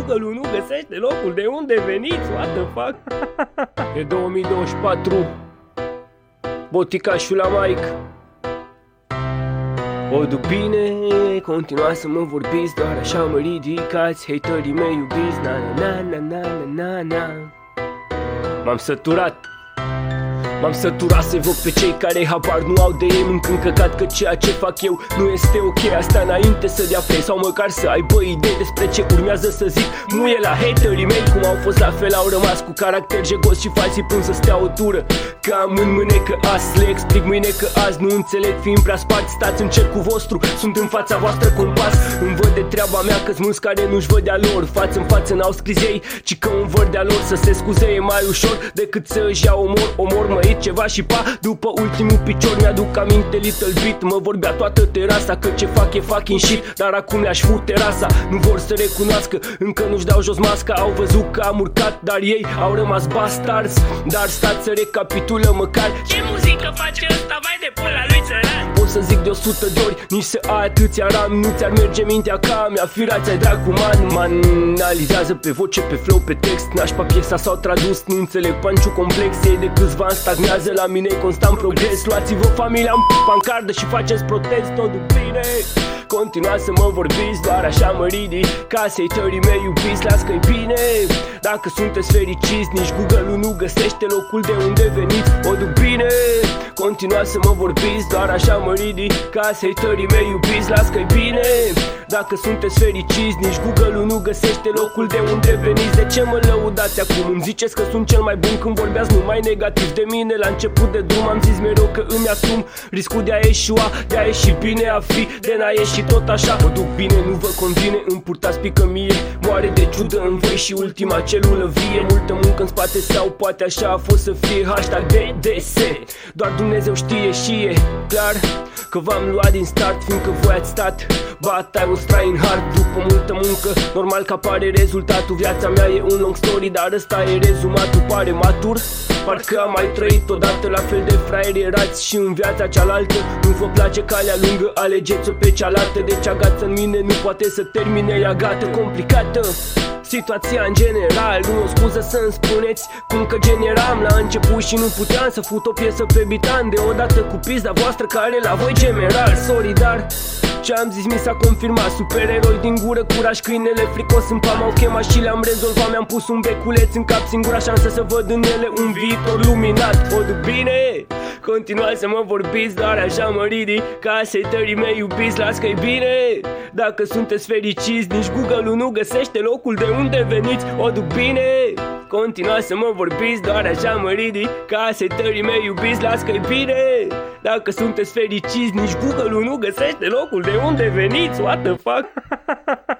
Google-ul nu găsește locul de unde veniți. What the fuck? E 2024. Boticașul la Mike. O duc bine, continuați să mă vorbiți, doar așa mă ridicați. Haterii mei iubiți, na na na na na na na. M-am săturat să evoc pe cei care habar nu au de ei, mâncând căcat că ceea ce fac eu nu este ok. Asta înainte să dea play sau măcar să aibă idei despre ce urmează să zic. Muie la haterii mei, cum au fost la fel au rămas, cu caracter jegos și falsii până să stea o tură. Că am în mânecă azi, le explic mâine că azi nu înțeleg, fiind prea sparți, stați în cercul vostru, sunt în fața voastră compas. Îmi văd de treaba mea că-s mulți care nu-și văd de-a lor, față în față n-au scris ei, ci că un văr de-a lor să se scuze e mai ușor decât să își ia omor măit ceva și pa. După ultimul picior mi-aduc aminte Little Bit, mă vorbea toată terasa că ce fac e fucking shit, dar acum le-aș fu terasa. Nu vor să recunoască, încă nu-și dau jos masca, au văzut că am urcat, dar ei au rămas bastards. Dar stați să recapitulăm măcar ce muzică face ăsta, vai de pula lui țăran. Pot să zic de 100 de ori, nici să ai atâția ram, nu ți-ar merge mintea ca mea, firați ai dracu man. Analizează pe voce, pe flow, pe text, nașpa piesa sau tradus, nu înțeleg panciu complex. Ei de câțiva ani stagnează, la mine e constant progres. Luați-vă familia în pancardă și faceți protest, tot bine. Continuați să mă vorbiți, doar așa mă ridic, ca haterii mei iubiți, las că-i bine. Dacă sunteți fericiți, nici Google-ul nu găsește locul de unde veniți. O duc bine. Continuați să mă vorbiți, doar așa mă ridic, ca haterii mei iubiți, las că-i bine. Dacă sunteți fericiți, nici Google-ul nu găsește locul de unde veniți. De ce mă lăudați acum? Îmi ziceți că sunt cel mai bun când vorbeați numai negativ de mine. La început de drum am zis mereu că îmi asum riscul de a eșua, de a ieși bine, a fi, de n-a ieși tot așa. Mă duc bine, nu vă convine, îmi purtați pică mie, moare de ciudă în voi și ultima celulă vie. Multă muncă în spate sau poate așa a fost să fie, hashtag DDS. Doar Dumnezeu știe și e clar că v-am luat din start, fiindcă voi ați stat. Bata un trying hard, după multă muncă, normal că apare rezultatul. Viața mea e un long story, dar ăsta e rezumatul. Pare matur, parcă am mai trăit odată, la fel de fraieri erați și în viața cealaltă. Nu vă place calea lungă, alegeți-o pe cealaltă. Deci agață în mine nu poate să termine, ea gata, complicată situația în general, nu o scuză să-mi spuneți cum că generam la început și nu puteam să fut o piesă pe bitan deodată cu pizda voastră care la voi general. Sorry, dar ce am zis mi s-a confirmat, supereroi din gură, curaj, câinele fricos în palma, au chemat și le-am rezolvat. Mi-am pus un beculeț în cap, singura șansă să văd în ele un viitor luminat. O duc bine, continuați să mă vorbiți, doar așa mă ridic, ca haterii mei iubiți, las că-i bine. Dacă sunteți fericiți, nici Google-ul nu găsește locul de unde veniți. O duc bine, continuați să mă vorbiți, doar așa mă ridic, ca haterii mei iubiți, las că-i bine. Dacă sunteți fericiți, nici Google-ul nu găsește locul de unde veniți. What the fuck?